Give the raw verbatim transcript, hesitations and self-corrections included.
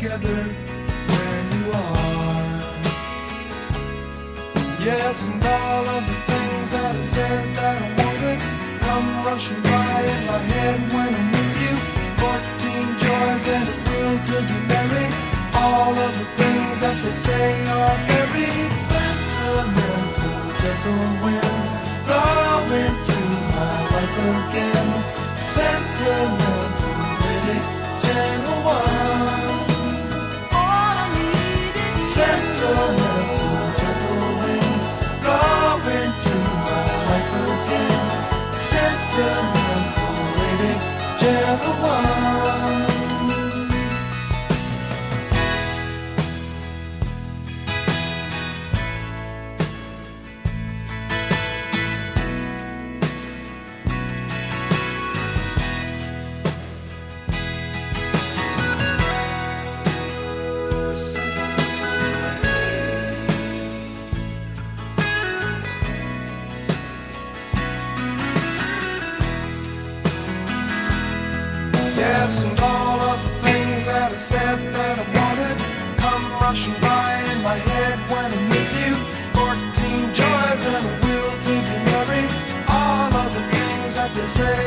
together where you are. Yes, and all of the things that I said that I wanted come rushing by in my head when I'm with you. Fourteen joys and a will to be merry. All of the things that they say are very sentimental. Gentle wind blowing through my life again. Sentimental, really gentle one. All I need is Sentimental, gentle wind blowing through my life again. Sentimental, really gentle one. Yes, and all of the things that I said that I wanted come rushing by in my head when I'm with you. Fourteen joys and a will to be merry. All of the things that they say